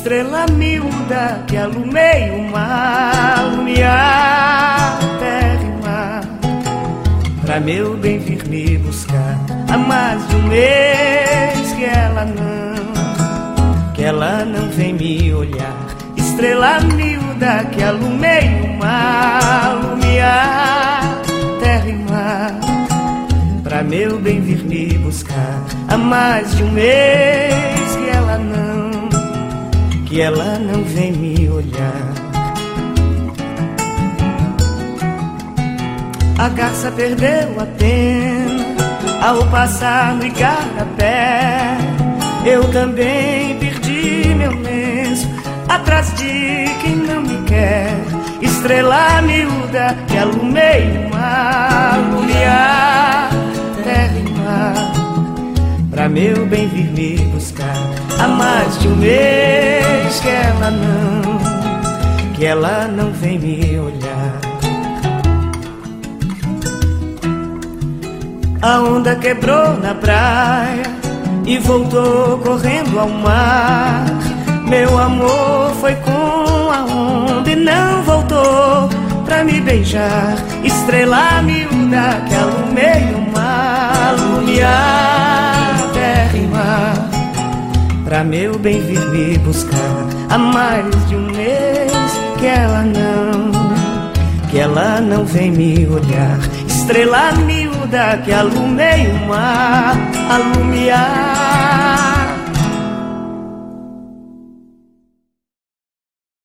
estrela miúda que alumei o mar, alumiar terra e mar, pra meu bem vir me buscar. Há mais de um mês que ela não vem me olhar. Estrela miúda que alumei o mar, alumiar terra e mar, pra meu bem vir me buscar. Há mais de um mês que ela não vem me olhar. A garça perdeu a pena ao passar no igarapé. Eu também perdi meu lenço atrás de quem não me quer. Estrela miúda que alumei o mar, alumiar terra e mar, pra meu bem vir me buscar. Há mais de um mês que ela não vem me olhar. A onda quebrou na praia e voltou correndo ao mar. Meu amor foi com a onda e não voltou pra me beijar. Estrela miúda que alumei o mar, alumiar terra e mar, pra meu bem vir me buscar. Há mais de um mês que ela não vem me olhar. Estrela miúda que alumei o mar, alumiar